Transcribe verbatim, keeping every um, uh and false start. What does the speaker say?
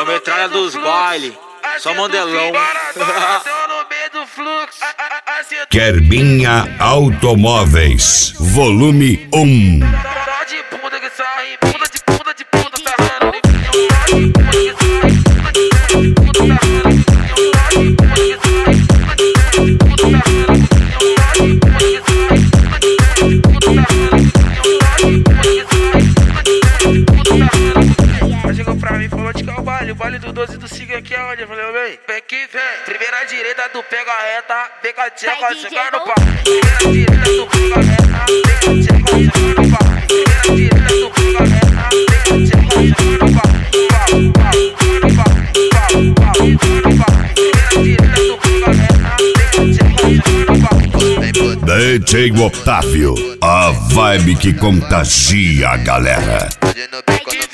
metralha dos baile, só mandelão. Kerbinha Automóveis, volume um. Chegou pra mim, falou de que é o baile, o baile do doze do Siga aqui é onde? Eu falei, vem, vem aqui, vem. Primeira direita, tu pega a reta, vem com a tcheca, jogar no pau. Primeira direita, tu pega a reta, vem com a tcheca, jogar no pau. Primeira direita, tu pega a reta, vem com a tcheca, jogar no pau. Pau, pau, pau, pau, pau, pau, pau. Primeira direita, tu pega a reta, vem com a tcheca, jogar no pau. D J Otávio, a vibe que contagia a galera.